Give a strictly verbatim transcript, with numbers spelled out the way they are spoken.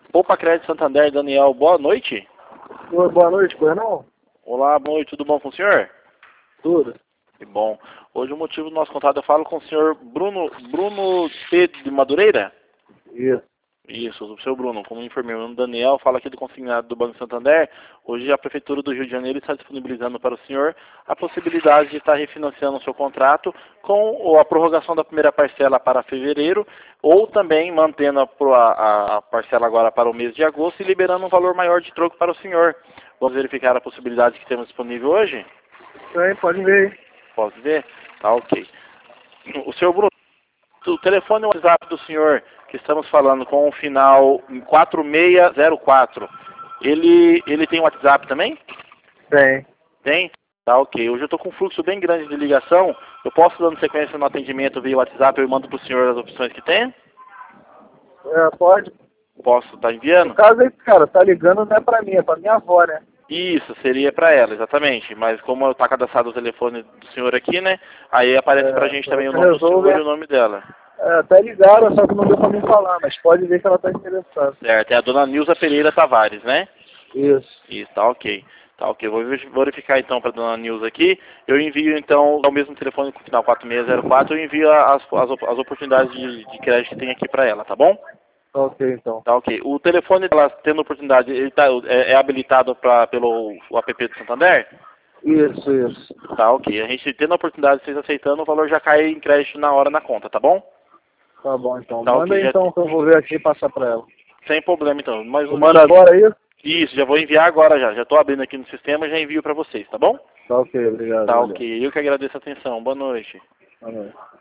Poupa Crédito Santander, Daniel, boa noite. Oi, boa noite, Bernão. Olá, boa noite, tudo bom com o senhor? Tudo. Que bom. Hoje o motivo do nosso contato eu falo com o senhor Bruno, Bruno T. de Madureira? Isso. Isso, o seu Bruno, como informei, o nome Daniel, fala aqui do consignado do Banco Santander. Hoje a Prefeitura do Rio de Janeiro está disponibilizando para o senhor a possibilidade de estar refinanciando o seu contrato com a prorrogação da primeira parcela para fevereiro, ou também mantendo a, a, a parcela agora para o mês de agosto e liberando um valor maior de troco para o senhor. Vamos verificar a possibilidade que temos disponível hoje? Sim, pode ver aí. Pode ver? Tá ok. O senhor Bruno, o telefone e o WhatsApp do senhor que estamos falando com o final em quatro seis zero quatro, ele, ele tem WhatsApp também? Tem. Tem? Tá ok. Hoje eu estou com um fluxo bem grande de ligação. Eu posso, dando sequência no atendimento via WhatsApp, eu mando para o senhor as opções que tem? É, pode. Posso estar enviando? No caso aí, cara, tá ligando não é pra mim, é pra minha avó, né? Isso, seria para ela, exatamente. Mas como está cadastrado o telefone do senhor aqui, né? Aí aparece É, para a gente também o você nome do resolve, senhor e o nome dela. É, até ligaram, só que não deu pra mim falar, mas pode ver que ela tá interessada. Certo, é a dona Nilza Pereira Tavares, né? Isso. Isso, tá ok. Tá ok. Vou verificar então para a dona Nilza aqui. Eu envio então ao mesmo telefone com o final quatro seis zero quatro, eu envio as, as, as oportunidades de, de crédito que tem aqui para ela, tá bom? Tá ok, então. Tá ok. O telefone dela tendo oportunidade, ele tá, é, é habilitado pra, pelo o app do Santander? Isso, isso. Tá ok. A gente tendo a oportunidade, vocês aceitando, o valor já cai em crédito na hora na conta, tá bom? Tá bom, então. Tá Manda ok, aí, já- então, que eu vou ver aqui e passar pra ela. Sem problema então. Mas Tu o manda agora aí? Isso, já vou enviar agora já. Já estou abrindo aqui no sistema, já envio para vocês, tá bom? Tá ok, obrigado. Tá valeu. ok. Eu que agradeço a atenção. Boa noite. Boa noite.